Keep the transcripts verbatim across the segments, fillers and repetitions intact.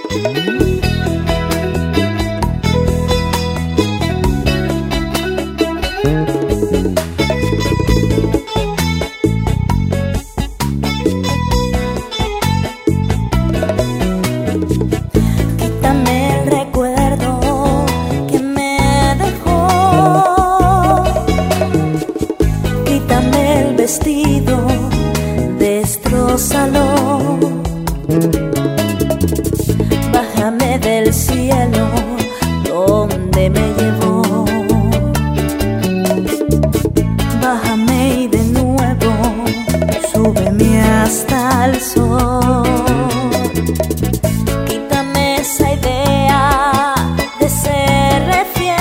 Vestido, destrózalo. Bájame del cielo donde me llevó. Bájame y de nuevo súbeme hasta el sol. Quítame esa idea de ser fiel.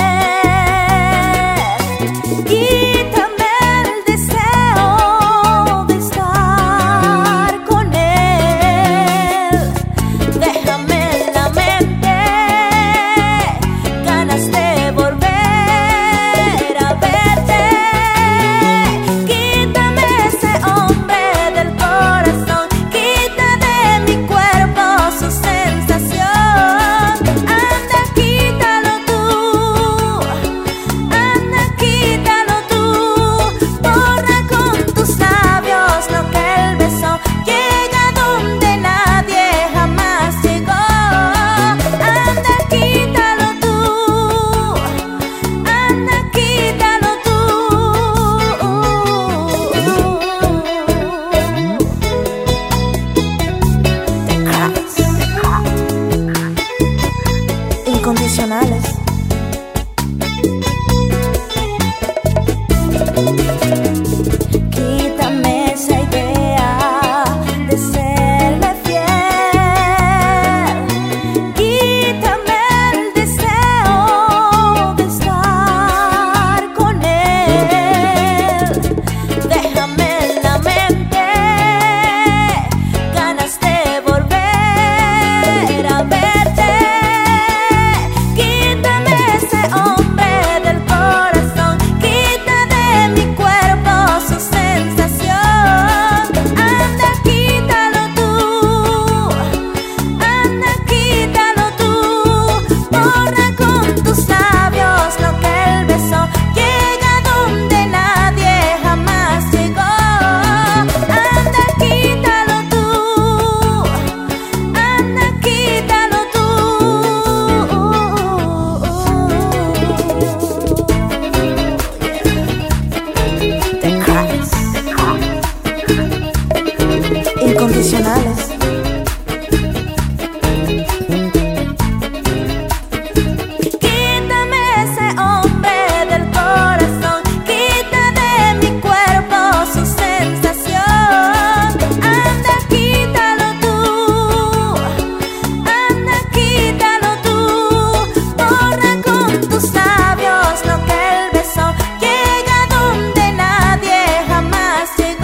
Incondicionales. Quítame esa idea de serle fiel. Quítame el deseo de estar con él. Déjame en la mente ganas de volver a verte. Incondicionales. Quítame ese hombre del corazón, quita de mi cuerpo su sensación. Anda, quítalo tú, anda, quítalo tú. Borra con tus labios lo que él besó. Llega donde nadie jamás llegó.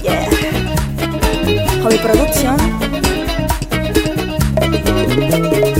Hobby Producción.